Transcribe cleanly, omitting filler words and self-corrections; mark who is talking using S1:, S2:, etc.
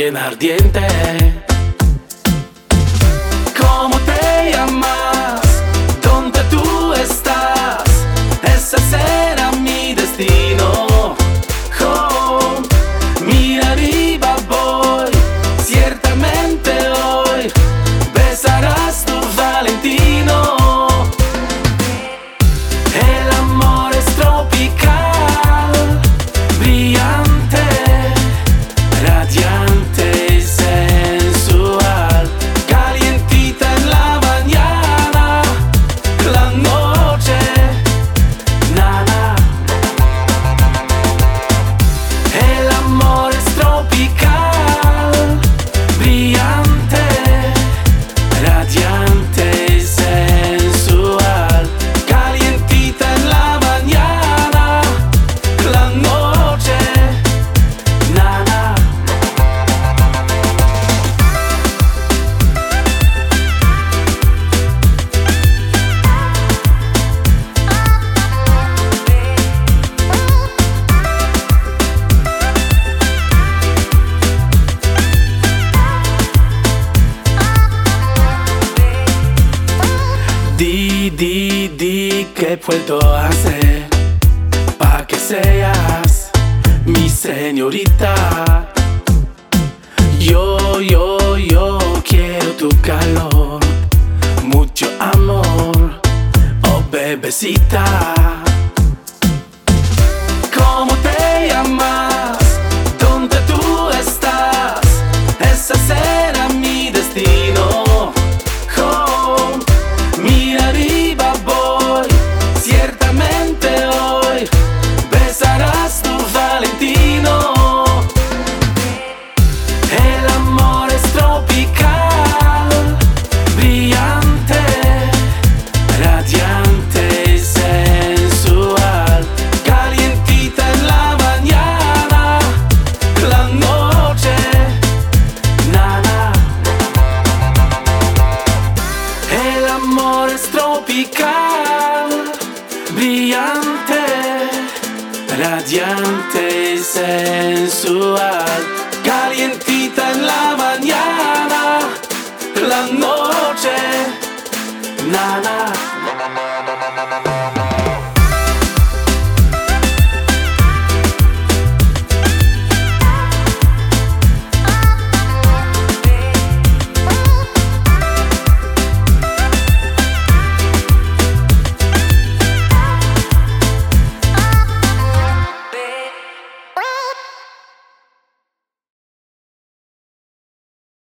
S1: bien ardiente. ¿Cómo te llamas? ¿Dónde tú estás? Ese será mi destino. Oh, mira arriba voy, ciertamente hoy besarás tu Valentino. El amor es tropical, brillante, radiante y sensual, calientita en la mañana, la noche, nada. El amor es tropical, brillante, radiante y sensual, calientita en la mañana, la noche, nada. Di que puedo hacer pa' que seas mi señorita. Yo quiero tu calor, mucho amor, oh bebecita. ¿Cómo te llamas? ¿Dónde tú estás? Ese será mi destino. Oh, mira arriba voy, ciertamente hoy besarás tu Valentino. El amor es tropical, brillante, radiante y sensual, calientita en la mañana, la noche, nada. El amor es tropical, brillante, radiante y sensual, calientita en la mañana, la noche, nada.